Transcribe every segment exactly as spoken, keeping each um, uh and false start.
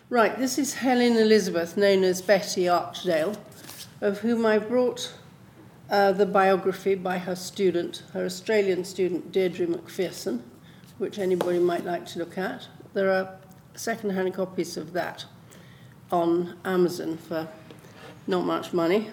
Right, this is Helen Elizabeth, known as Betty Archdale, of whom I brought uh, the biography by her student, her Australian student, Deirdre Macpherson, which anybody might like to look at. There are second-hand copies of that on Amazon for not much money.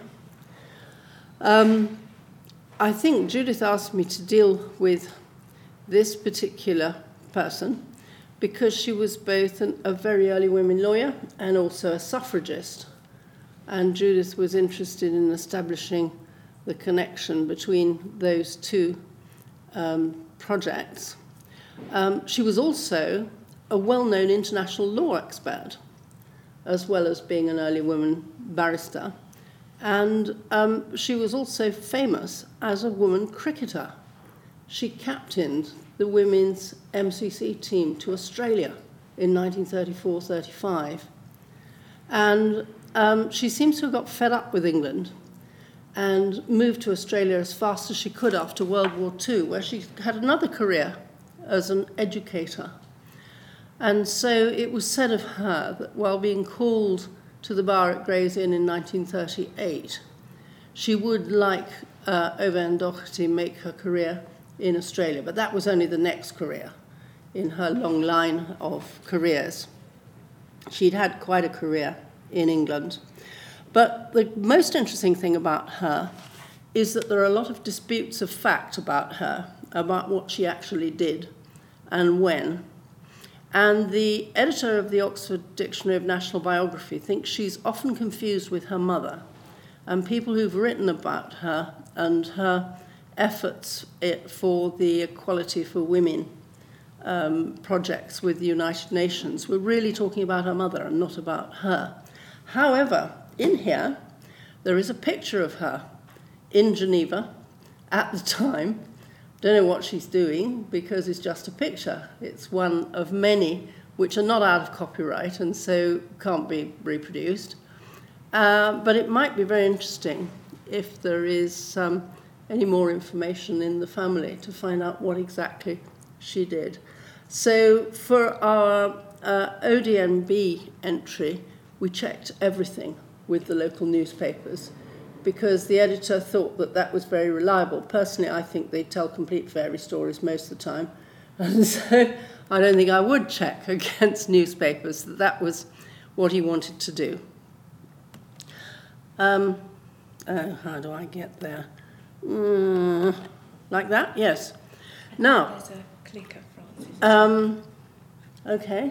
Um, I think Judith asked me to deal with this particular person because she was both an, a very early women lawyer and also a suffragist. And Judith was interested in establishing the connection between those two um, projects. Um, she was also a well-known international law expert, as well as being an early woman barrister. And um, she was also famous as a woman cricketer. She captained the women's M C C team to Australia in nineteen thirty-four thirty-five. And um, she seems to have got fed up with England and moved to Australia as fast as she could after World War Two, where she had another career as an educator. And so it was said of her that while being called to the bar at Gray's Inn in nineteen thirty-eight, she would, like uh, Owain Doherty, make her career in Australia. But that was only the next career in her long line of careers. She'd had quite a career in England. But the most interesting thing about her is that there are a lot of disputes of fact about her, about what she actually did and when. And the editor of the Oxford Dictionary of National Biography thinks she's often confused with her mother. And people who've written about her and her efforts for the Equality for Women um, projects with the United Nations were really talking about her mother and not about her. However, in here, there is a picture of her in Geneva at the time. Don't know what she's doing because it's just a picture. It's one of many which are not out of copyright and so can't be reproduced. Uh, but it might be very interesting if there is um, any more information in the family to find out what exactly she did. So for our uh, O D N B entry, we checked everything with the local newspapers because the editor thought that that was very reliable. Personally, I think they tell complete fairy stories most of the time. And so I don't think I would check against newspapers that that was what he wanted to do. Um, oh, how do I get there? Mm, like that? Yes. Now, there's a clicker, Francis. Um, okay.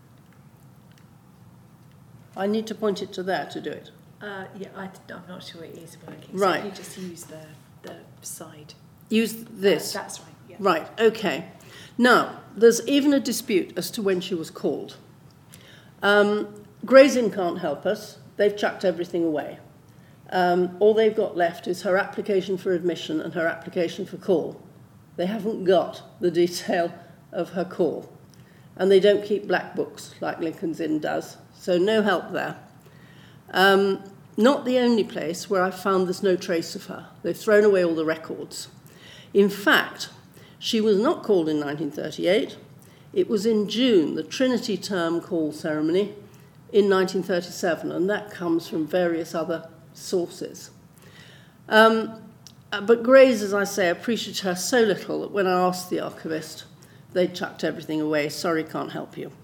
I need to point it to there to do it. Uh, yeah, I, I'm not sure it is working. Right. So if you just use the, the side. Use this. Uh, that's right, yeah. Right, okay. Now, there's even a dispute as to when she was called. Um, Gray's Inn can't help us. They've chucked everything away. Um, all they've got left is her application for admission and her application for call. They haven't got the detail of her call. And they don't keep black books like Lincoln's Inn does, so no help there. Um, not the only place where I've found there's no trace of her. They've thrown away all the records. In fact, she was not called in nineteen thirty-eight. It was in June, the Trinity Term Call ceremony in nineteen thirty-seven, and that comes from various other sources. Um, but Gray's, as I say, appreciated her so little that when I asked the archivist, they chucked everything away. Sorry, can't help you.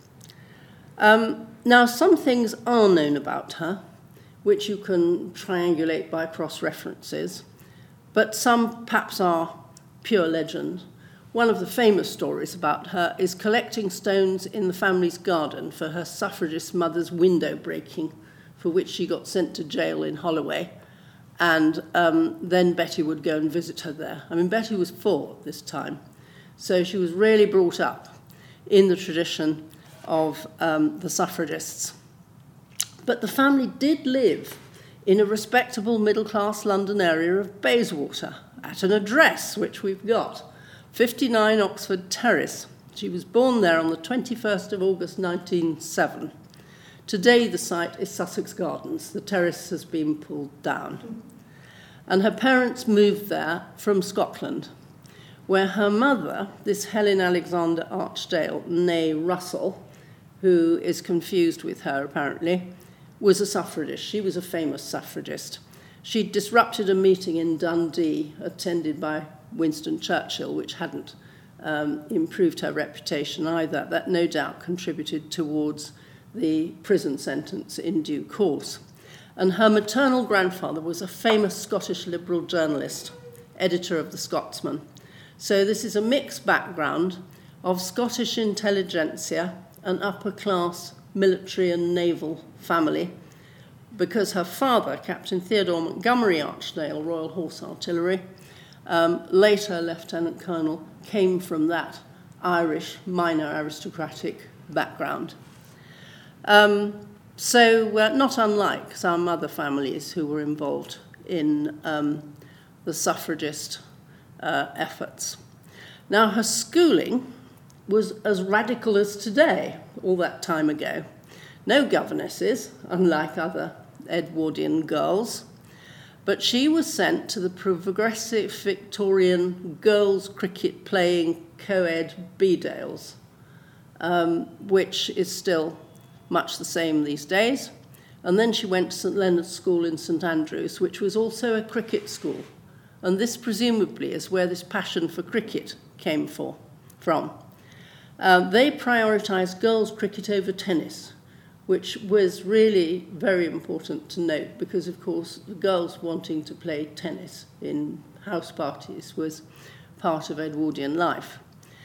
Um, now, some things are known about her, which you can triangulate by cross-references, but some perhaps are pure legend. One of the famous stories about her is collecting stones in the family's garden for her suffragist mother's window breaking, for which she got sent to jail in Holloway, and um, then Betty would go and visit her there. I mean, Betty was four at this time, so she was really brought up in the tradition of um, the suffragists. But the family did live in a respectable middle-class London area of Bayswater, at an address which we've got, fifty-nine Oxford Terrace. She was born there on the twenty-first of August nineteen oh seven. Today the site is Sussex Gardens. The terrace has been pulled down. And her parents moved there from Scotland, where her mother, this Helen Alexander Archdale, née Russell, who is confused with her apparently, was a suffragist. She was a famous suffragist. She disrupted a meeting in Dundee attended by Winston Churchill, which hadn't um, improved her reputation either. That no doubt contributed towards the prison sentence in due course. And her maternal grandfather was a famous Scottish Liberal journalist, editor of the Scotsman. So this is a mixed background of Scottish intelligentsia, an upper-class military and naval family, because her father, Captain Theodore Montgomery Archdale, Royal Horse Artillery, um, later Lieutenant Colonel, came from that Irish minor aristocratic background. Um, so uh, not unlike some other families who were involved in um, the suffragist uh, efforts. Now, her schooling was as radical as today, all that time ago. No governesses, unlike other Edwardian girls, but she was sent to the progressive Victorian girls' cricket-playing co-ed Bedales, um, which is still much the same these days. And then she went to St Leonard's School in St Andrews, which was also a cricket school. And this presumably is where this passion for cricket came for, from. Uh, they prioritised girls' cricket over tennis, which was really very important to note because, of course, the girls wanting to play tennis in house parties was part of Edwardian life.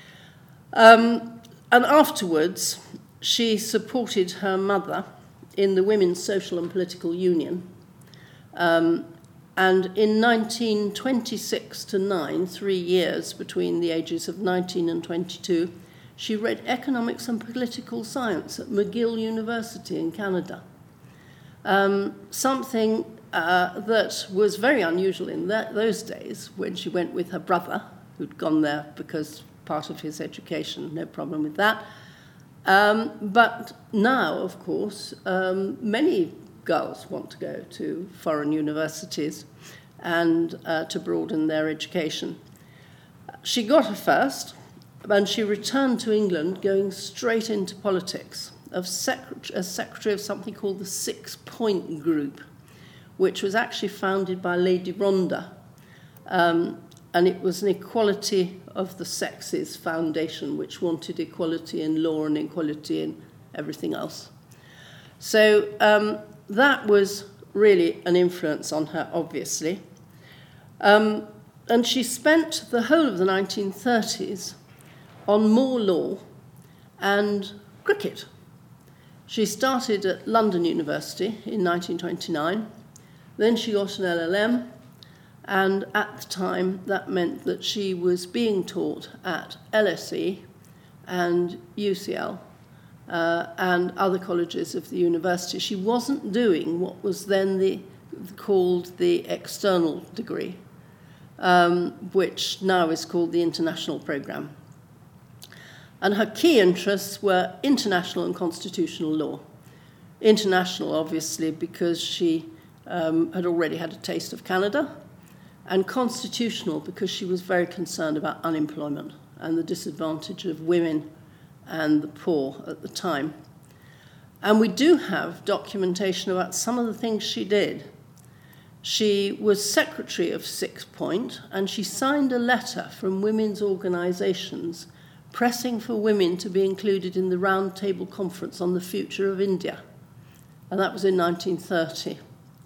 Um, and afterwards, she supported her mother in the Women's Social and Political Union. Um, and in nineteen twenty-six to nine, three years between the ages of nineteen and twenty-two, she read economics and political science at McGill University in Canada. Um, something uh, that was very unusual in that, those days when she went with her brother, who'd gone there because part of his education, no problem with that. Um, but now, of course, um, many girls want to go to foreign universities and uh, to broaden their education. She got her first, and she returned to England going straight into politics of secret- as secretary of something called the Six Point Group, which was actually founded by Lady Rhondda. Um, and it was an equality of the sexes foundation, which wanted equality in law and equality in everything else. So um, that was really an influence on her, obviously. Um, and she spent the whole of the nineteen thirties on more law and cricket. She started at London University in nineteen twenty-nine, then she got an L L M, and at the time that meant that she was being taught at L S E and U C L uh, and other colleges of the university. She wasn't doing what was then the, called the external degree, um, which now is called the international programme. And her key interests were international and constitutional law. International, obviously, because she um, had already had a taste of Canada, and constitutional because she was very concerned about unemployment and the disadvantage of women and the poor at the time. And we do have documentation about some of the things she did. She was secretary of Six Point, and she signed a letter from women's organisations pressing for women to be included in the Round Table Conference on the Future of India. And that was in nineteen thirty.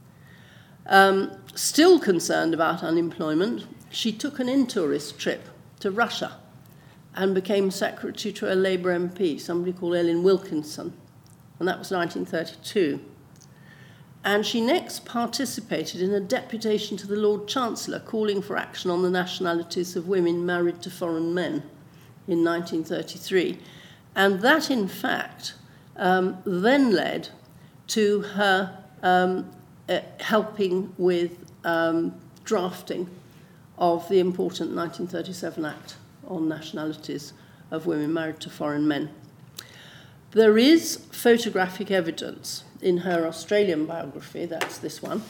Um, still concerned about unemployment, she took an in-tourist trip to Russia and became secretary to a Labour M P, somebody called Ellen Wilkinson, and that was nineteen thirty-two. And she next participated in a deputation to the Lord Chancellor calling for action on the nationalities of women married to foreign men in nineteen thirty-three. And that, in fact, um, then led to her um, uh, helping with um, drafting of the important nineteen thirty-seven Act on nationalities of women married to foreign men. There is photographic evidence in her Australian biography, that's this one,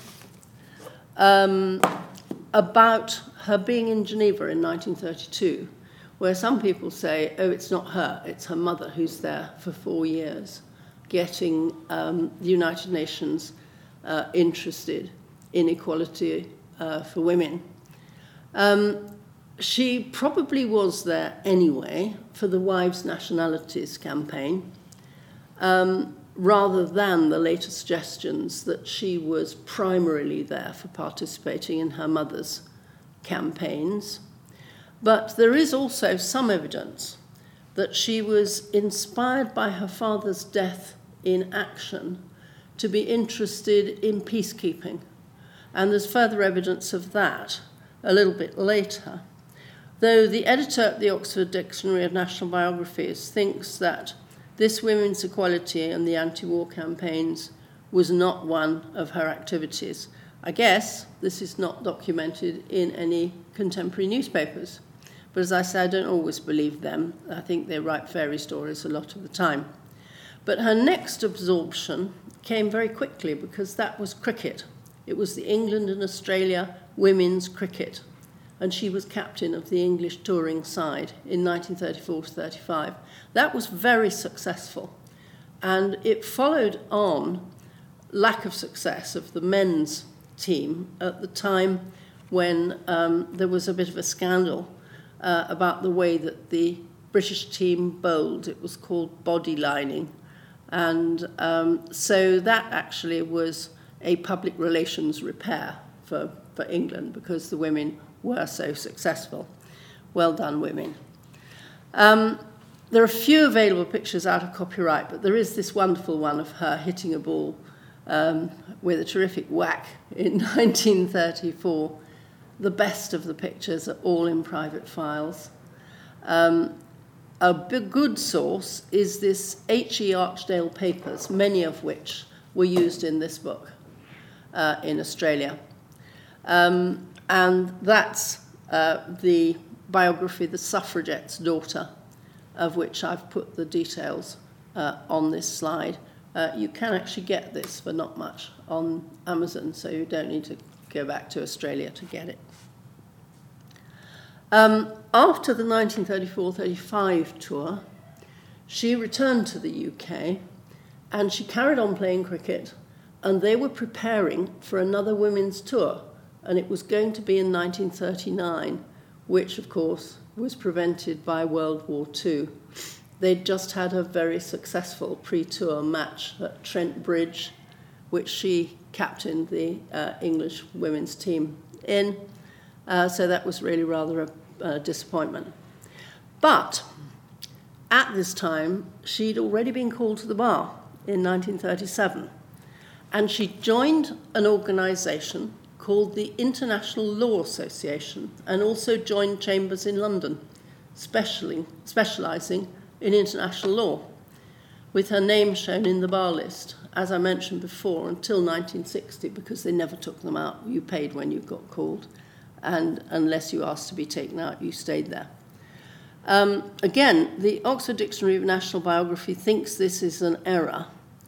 um, about her being in Geneva in nineteen thirty-two, where some people say, oh, it's not her, it's her mother who's there for four years, getting um, the United Nations uh, interested in equality uh, for women. Um, she probably was there anyway for the Wives' Nationalities campaign, um, rather than the later suggestions that she was primarily there for participating in her mother's campaigns. But there is also some evidence that she was inspired by her father's death in action to be interested in peacekeeping. And there's further evidence of that a little bit later. Though the editor at the Oxford Dictionary of National Biographies thinks that this women's equality and the anti-war campaigns was not one of her activities. I guess this is not documented in any contemporary newspapers. But as I say, I don't always believe them. I think they write fairy stories a lot of the time. But her next absorption came very quickly because that was cricket. It was the England and Australia women's cricket. And she was captain of the English touring side in nineteen thirty-four to thirty-five. That was very successful. And it followed on lack of success of the men's team at the time when um, there was a bit of a scandal Uh, about the way that the British team bowled. It was called body lining. And um, so that actually was a public relations repair for, for England because the women were so successful. Well done, women. Um, there are few available pictures out of copyright, but there is this wonderful one of her hitting a ball um, with a terrific whack in nineteen thirty-four. The best of the pictures are all in private files. Um, a big, good source is this H E Archdale papers, many of which were used in this book uh, in Australia. Um, and that's uh, the biography, The Suffragette's Daughter, of which I've put the details uh, on this slide. Uh, you can actually get this for not much on Amazon, so you don't need to go back to Australia to get it. Um, after the nineteen thirty-four thirty-five tour, she returned to the U K and she carried on playing cricket, and they were preparing for another women's tour, and it was going to be in nineteen thirty-nine, which of course was prevented by World War Two. They'd just had a very successful pre-tour match at Trent Bridge, which she captained the uh, English women's team in. Uh, so that was really rather a, a disappointment. But at this time, she'd already been called to the bar in nineteen thirty-seven. And she joined an organisation called the International Law Association and also joined chambers in London, specially, specialising in international law, with her name shown in the bar list, as I mentioned before, until nineteen sixty, because they never took them out. You paid when you got called, and unless you asked to be taken out, you stayed there. Um, again, the Oxford Dictionary of National Biography thinks this is an error,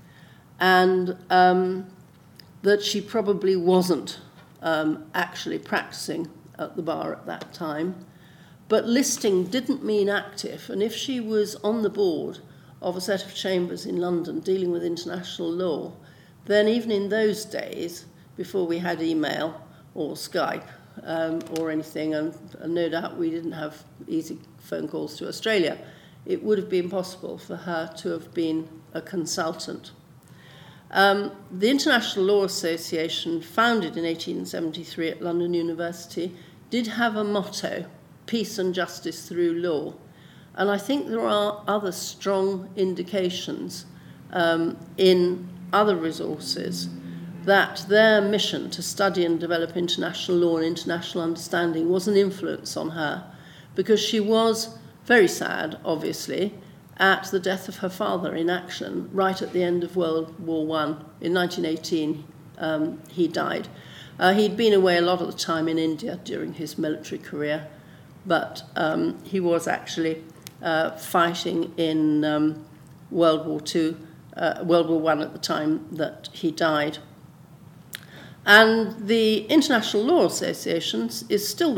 and um, that she probably wasn't um, actually practicing at the bar at that time. But listing didn't mean active, and if she was on the board of a set of chambers in London dealing with international law, then even in those days, before we had email or Skype um, or anything, and, and no doubt we didn't have easy phone calls to Australia, it would have been possible for her to have been a consultant. Um, the International Law Association, founded in eighteen seventy-three at London University, did have a motto, peace and justice through law. And I think there are other strong indications um, in other resources that their mission to study and develop international law and international understanding was an influence on her, because she was very sad, obviously, at the death of her father in action right at the end of World War One. In nineteen eighteen, um, he died. Uh, he'd been away a lot of the time in India during his military career, but um, he was actually uh, fighting in um, World War Two, uh, World War One at the time that he died. And the International Law Association is still there.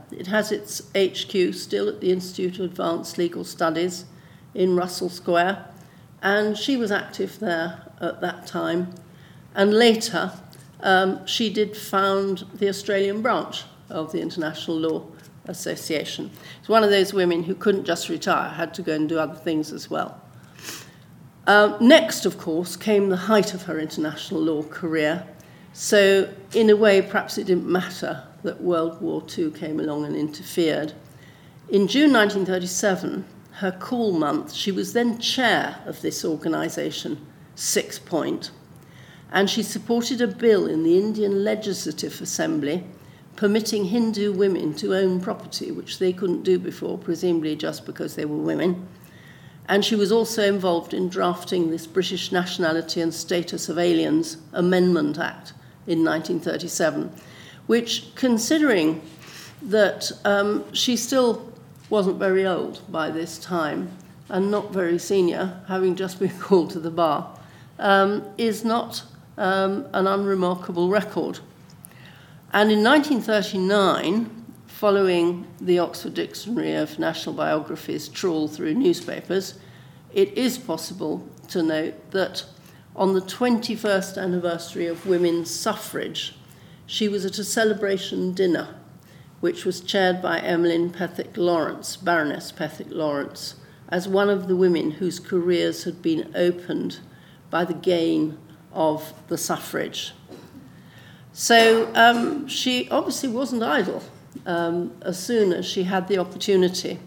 It has its H Q still at the Institute of Advanced Legal Studies in Russell Square, and she was active there at that time. And later, um, she did found the Australian branch of the International Law Association. It's one of those women who couldn't just retire, had to go and do other things as well. Uh, next, of course, came the height of her international law career. So, in a way, perhaps it didn't matter that World War Two came along and interfered. In June nineteen thirty-seven, her cool month, she was then chair of this organisation, Six Point, and she supported a bill in the Indian Legislative Assembly permitting Hindu women to own property, which they couldn't do before, presumably just because they were women. And she was also involved in drafting this British Nationality and Status of Aliens Amendment Act in nineteen thirty-seven, which, considering that um, she still wasn't very old by this time and not very senior, having just been called to the bar, um, is not um, an unremarkable record. And in nineteen thirty-nine, following the Oxford Dictionary of National Biographies trawl through newspapers, it is possible to note that on the twenty-first anniversary of women's suffrage, she was at a celebration dinner, which was chaired by Emmeline Pethick Lawrence, Baroness Pethick Lawrence, as one of the women whose careers had been opened by the gain of the suffrage. So um, she obviously wasn't idle um, as soon as she had the opportunity.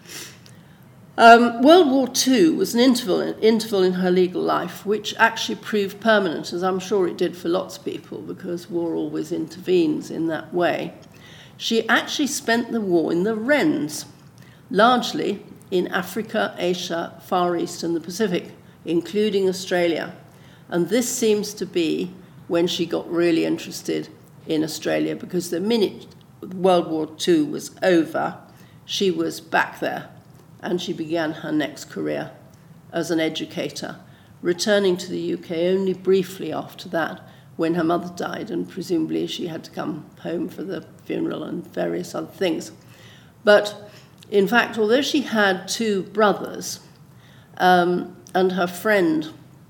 Um, World War Two was an interval in, interval in her legal life, which actually proved permanent, as I'm sure it did for lots of people, because war always intervenes in that way. She actually spent the war in the Wrens, largely in Africa, Asia, Far East, and the Pacific, including Australia. And this seems to be when she got really interested in Australia, because the minute World War Two was over, she was back there, and she began her next career as an educator, returning to the U K only briefly after that, when her mother died, and presumably she had to come home for the funeral and various other things. But in fact, although she had two brothers, um, and her friend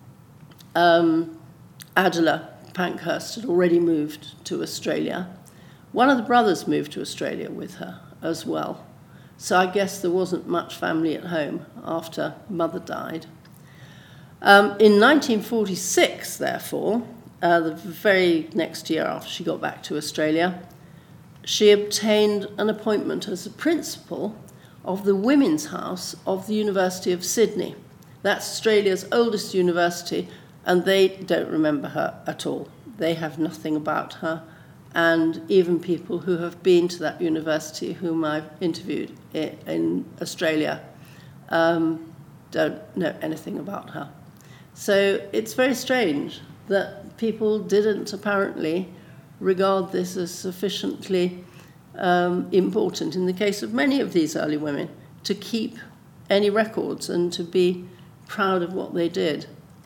um, Adela Pankhurst had already moved to Australia, one of the brothers moved to Australia with her as well. So I guess there wasn't much family at home after mother died. Um, in nineteen forty-six, therefore, uh, the very next year after she got back to Australia, she obtained an appointment as a principal of the Women's House of the University of Sydney. That's Australia's oldest university, and they don't remember her at all. They have nothing about her, and even people who have been to that university, whom I've interviewed in Australia, um, don't know anything about her. So it's very strange that people didn't apparently regard this as sufficiently um, important in the case of many of these early women to keep any records and to be proud of what they did.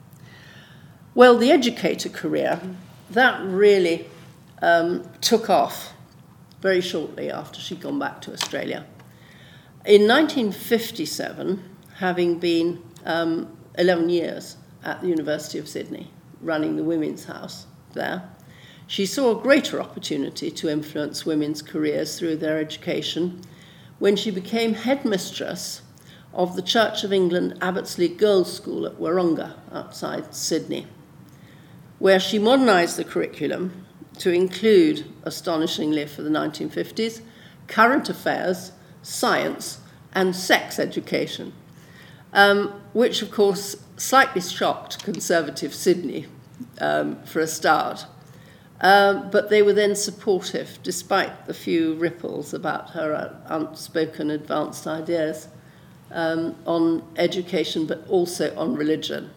Well, the educator career, that really um, took off very shortly after she'd gone back to Australia. In nineteen fifty-seven, having been um, eleven years at the University of Sydney, running the Women's House there, she saw a greater opportunity to influence women's careers through their education when she became headmistress of the Church of England Abbotsleigh Girls' School at Wahroonga, outside Sydney, where she modernised the curriculum to include, astonishingly for the nineteen fifties, current affairs, science, and sex education, um, which, of course, slightly shocked conservative Sydney um, for a start. Um, but they were then supportive, despite the few ripples about her unspoken advanced ideas um, on education, but also on religion.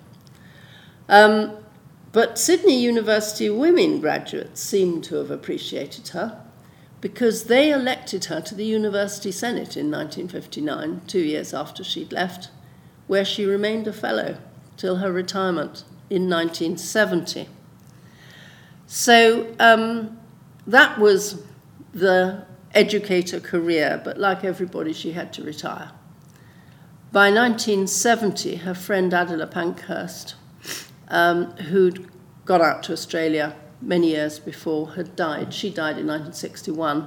Um, but Sydney University women graduates seem to have appreciated her, because they elected her to the University Senate in nineteen fifty-nine, two years after she'd left, where she remained a fellow till her retirement in nineteen seventy. So um, that was the educator career, but like everybody, she had to retire. By nineteen seventy, her friend Adela Pankhurst, um, who'd got out to Australia many years before, had died. She died in nineteen sixty-one.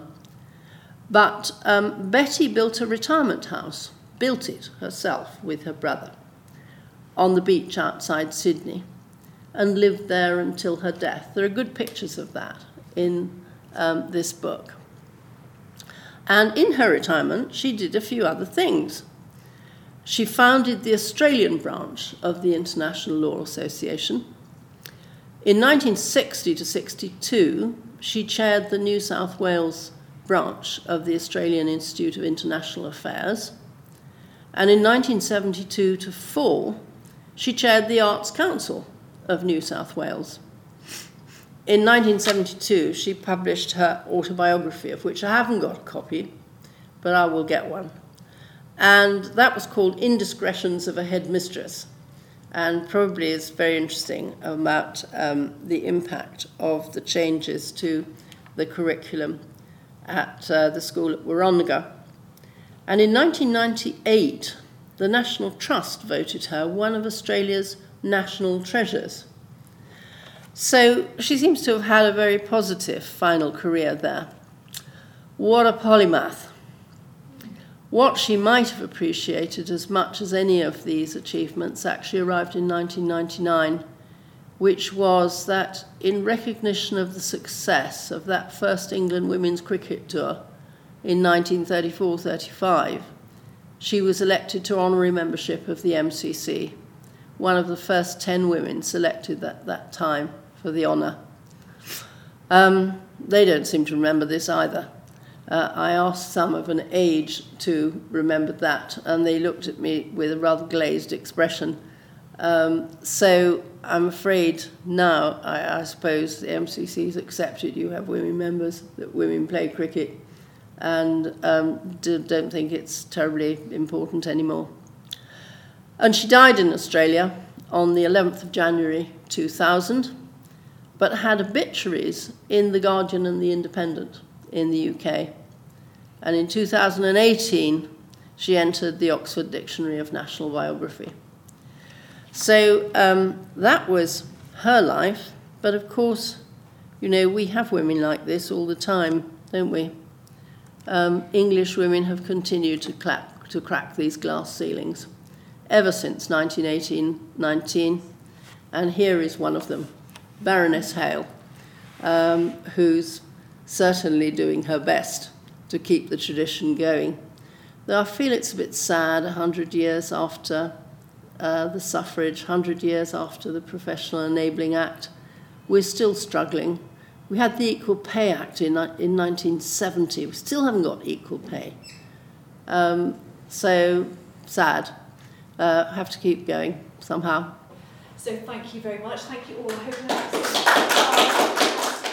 But um, Betty built a retirement house, built it herself with her brother, on the beach outside Sydney, and lived there until her death. There are good pictures of that in um, this book. And in her retirement, she did a few other things. She founded the Australian branch of the International Law Association. In nineteen sixty to sixty-two, she chaired the New South Wales branch of the Australian Institute of International Affairs. And in nineteen seventy-two to four, she chaired the Arts Council of New South Wales. In nineteen seventy-two, she published her autobiography, of which I haven't got a copy, but I will get one. And that was called Indiscretions of a Headmistress, and probably is very interesting about um, the impact of the changes to the curriculum at uh, the school at Warronga. And in nineteen ninety-eight, the National Trust voted her one of Australia's national treasures. So she seems to have had a very positive final career there. What a polymath. What she might have appreciated as much as any of these achievements actually arrived in nineteen ninety-nine, which was that in recognition of the success of that first England women's cricket tour in nineteen thirty-four thirty-five, she was elected to honorary membership of the M C C, one of the first ten women selected at that time for the honour. Um, they don't seem to remember this either. Uh, I asked some of an age to remember that, and they looked at me with a rather glazed expression. Um, so I'm afraid now, I, I suppose, the M C C's accepted you have women members, that women play cricket, and um, do, don't think it's terribly important anymore. And she died in Australia on the eleventh of January two thousand, but had obituaries in The Guardian and The Independent in the U K. And in two thousand eighteen, she entered the Oxford Dictionary of National Biography. So um, that was her life, but of course, you know, we have women like this all the time, don't we? Um, English women have continued to, clap, to crack these glass ceilings ever since nineteen eighteen nineteen, and here is one of them, Baroness Hale, um, who's certainly doing her best to keep the tradition going. Though I feel it's a bit sad, one hundred years after uh, the suffrage, one hundred years after the Professional Enabling Act, we're still struggling. We had the Equal Pay Act in, in nineteen seventy. We still haven't got equal pay. Um, so, sad. Uh, have to keep going somehow. So thank you very much. Thank you all. I hope that's